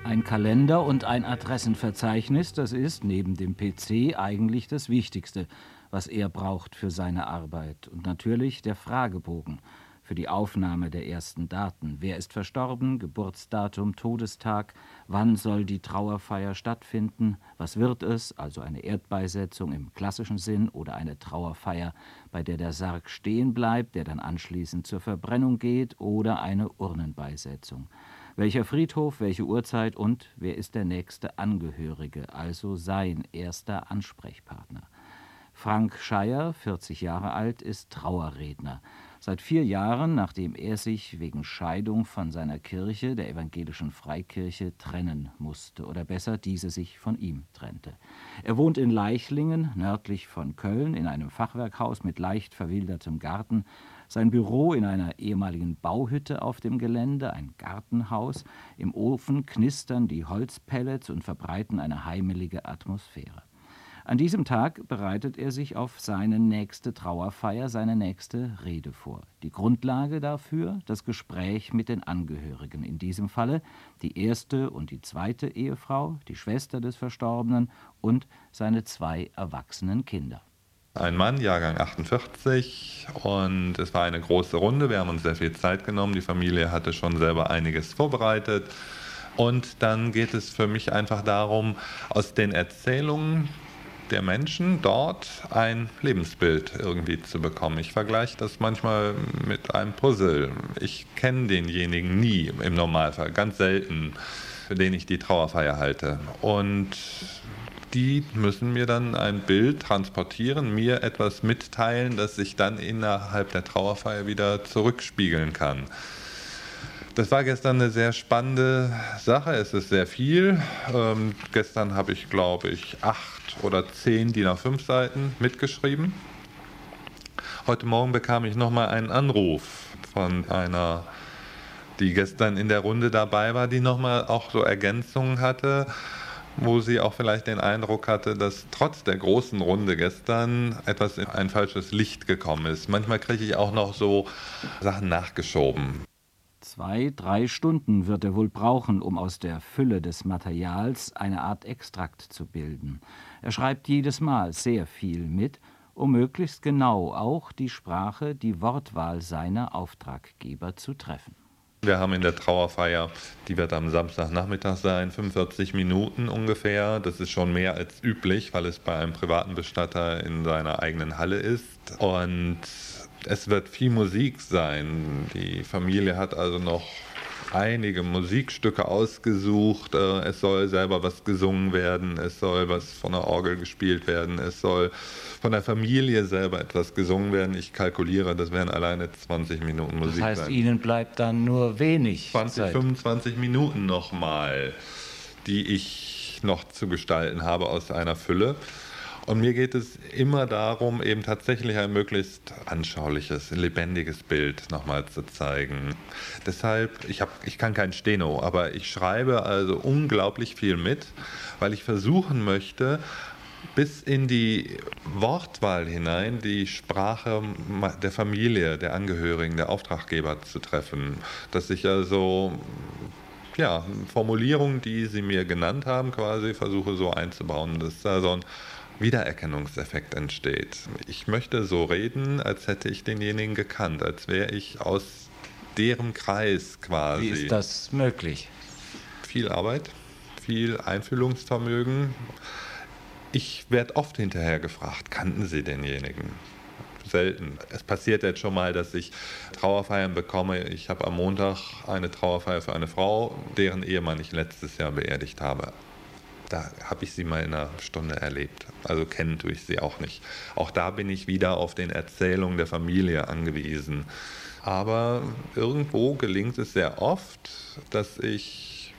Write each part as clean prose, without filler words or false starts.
Ein Kalender und ein Adressenverzeichnis, das ist neben dem PC eigentlich das Wichtigste, was er braucht für seine Arbeit. Und natürlich der Fragebogen für die Aufnahme der ersten Daten. Wer ist verstorben? Geburtsdatum, Todestag? Wann soll die Trauerfeier stattfinden? Was wird es? Also eine Erdbeisetzung im klassischen Sinn oder eine Trauerfeier, bei der der Sarg stehen bleibt, der dann anschließend zur Verbrennung geht, oder eine Urnenbeisetzung. Welcher Friedhof, welche Uhrzeit und wer ist der nächste Angehörige, also sein erster Ansprechpartner. Frank Schaier, 40 Jahre alt, ist Trauerredner. Seit 4 Jahren, nachdem er sich wegen Scheidung von seiner Kirche, der evangelischen Freikirche, trennen musste. Oder besser, diese sich von ihm trennte. Er wohnt in Leichlingen, nördlich von Köln, in einem Fachwerkhaus mit leicht verwildertem Garten. Sein Büro in einer ehemaligen Bauhütte auf dem Gelände, ein Gartenhaus. Im Ofen knistern die Holzpellets und verbreiten eine heimelige Atmosphäre. An diesem Tag bereitet er sich auf seine nächste Trauerfeier, seine nächste Rede vor. Die Grundlage dafür, das Gespräch mit den Angehörigen. In diesem Falle die erste und die zweite Ehefrau, die Schwester des Verstorbenen und seine 2 erwachsenen Kinder. Ein Mann, Jahrgang 48, und es war eine große Runde. Wir haben uns sehr viel Zeit genommen. Die Familie hatte schon selber einiges vorbereitet. Und dann geht es für mich einfach darum, aus den Erzählungen der Menschen dort ein Lebensbild irgendwie zu bekommen. Ich vergleiche das manchmal mit einem Puzzle. Ich kenne denjenigen nie im Normalfall, ganz selten, für den ich die Trauerfeier halte. Und die müssen mir dann ein Bild transportieren, mir etwas mitteilen, das ich dann innerhalb der Trauerfeier wieder zurückspiegeln kann. Das war gestern eine sehr spannende Sache. Es ist sehr viel. Gestern habe ich, glaube ich, 8 oder 10 DIN A5 Seiten mitgeschrieben. Heute Morgen bekam ich nochmal einen Anruf von einer, die gestern in der Runde dabei war, die nochmal auch so Ergänzungen hatte, wo sie auch vielleicht den Eindruck hatte, dass trotz der großen Runde gestern etwas in ein falsches Licht gekommen ist. Manchmal kriege ich auch noch so Sachen nachgeschoben. 2, 3 Stunden wird er wohl brauchen, um aus der Fülle des Materials eine Art Extrakt zu bilden. Er schreibt jedes Mal sehr viel mit, um möglichst genau auch die Sprache, die Wortwahl seiner Auftraggeber zu treffen. Wir haben in der Trauerfeier, die wird am Samstagnachmittag sein, 45 Minuten ungefähr. Das ist schon mehr als üblich, weil es bei einem privaten Bestatter in seiner eigenen Halle ist. Und es wird viel Musik sein. Die Familie hat also noch einige Musikstücke ausgesucht. Es soll selber was gesungen werden, es soll was von der Orgel gespielt werden, es soll von der Familie selber etwas gesungen werden. Ich kalkuliere, das werden alleine 20 Minuten Musik sein. Das heißt, Ihnen bleibt dann nur wenig 20, Zeit. 25 Minuten nochmal, die ich noch zu gestalten habe aus einer Fülle. Und mir geht es immer darum, eben tatsächlich ein möglichst anschauliches, lebendiges Bild nochmal zu zeigen. Deshalb, ich kann kein Steno, aber ich schreibe also unglaublich viel mit, weil ich versuchen möchte, bis in die Wortwahl hinein die Sprache der Familie, der Angehörigen, der Auftraggeber zu treffen. Dass ich also Formulierungen, die sie mir genannt haben, quasi versuche so einzubauen, dass da so ein Wiedererkennungseffekt entsteht. Ich möchte so reden, als hätte ich denjenigen gekannt, als wäre ich aus deren Kreis quasi. Wie ist das möglich? Viel Arbeit, viel Einfühlungsvermögen. Ich werde oft hinterher gefragt, kannten Sie denjenigen? Selten. Es passiert jetzt schon mal, dass ich Trauerfeiern bekomme. Ich habe am Montag eine Trauerfeier für eine Frau, deren Ehemann ich letztes Jahr beerdigt habe. Da habe ich sie mal in einer Stunde erlebt. Also kennen tue ich sie auch nicht. Auch da bin ich wieder auf den Erzählungen der Familie angewiesen. Aber irgendwo gelingt es sehr oft, dass ich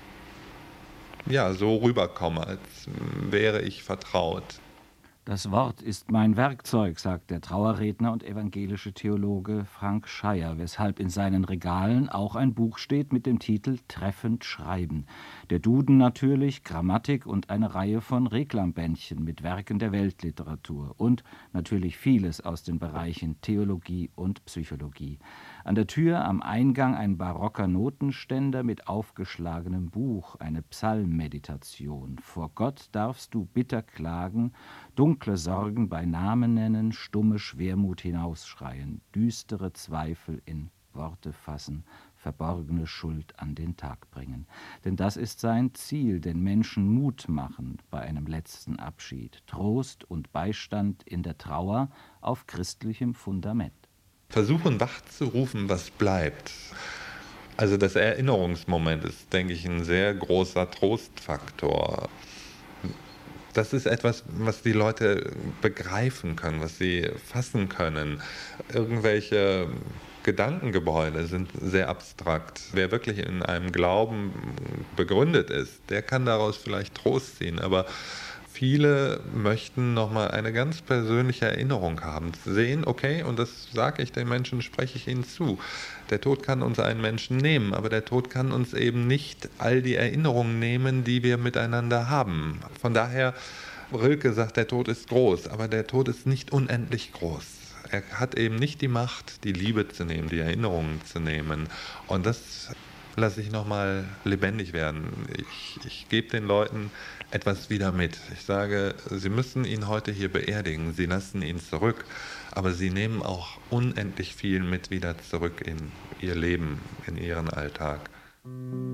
so rüberkomme, als wäre ich vertraut. Das Wort ist mein Werkzeug, sagt der Trauerredner und evangelische Theologe Frank Schaier, weshalb in seinen Regalen auch ein Buch steht mit dem Titel Treffend schreiben. Der Duden natürlich, Grammatik und eine Reihe von Reklambändchen mit Werken der Weltliteratur und natürlich vieles aus den Bereichen Theologie und Psychologie. An der Tür am Eingang ein barocker Notenständer mit aufgeschlagenem Buch, eine Psalmmeditation. Vor Gott darfst du bitter klagen, dunkle Sorgen bei Namen nennen, stumme Schwermut hinausschreien, düstere Zweifel in Worte fassen, verborgene Schuld an den Tag bringen. Denn das ist sein Ziel, den Menschen Mut machen bei einem letzten Abschied, Trost und Beistand in der Trauer auf christlichem Fundament. Versuchen wachzurufen, was bleibt. Also das Erinnerungsmoment ist, denke ich, ein sehr großer Trostfaktor. Das ist etwas, was die Leute begreifen können, was sie fassen können. Irgendwelche Gedankengebäude sind sehr abstrakt. Wer wirklich in einem Glauben begründet ist, der kann daraus vielleicht Trost ziehen, aber viele möchten nochmal eine ganz persönliche Erinnerung haben. Sehen, okay, und das sage ich den Menschen, spreche ich ihnen zu. Der Tod kann uns einen Menschen nehmen, aber der Tod kann uns eben nicht all die Erinnerungen nehmen, die wir miteinander haben. Von daher, Rilke sagt, der Tod ist groß, aber der Tod ist nicht unendlich groß. Er hat eben nicht die Macht, die Liebe zu nehmen, die Erinnerungen zu nehmen. Und das lasse ich nochmal lebendig werden. Ich gebe den Leuten etwas wieder mit. Ich sage, sie müssen ihn heute hier beerdigen, sie lassen ihn zurück, aber sie nehmen auch unendlich viel mit wieder zurück in ihr Leben, in ihren Alltag.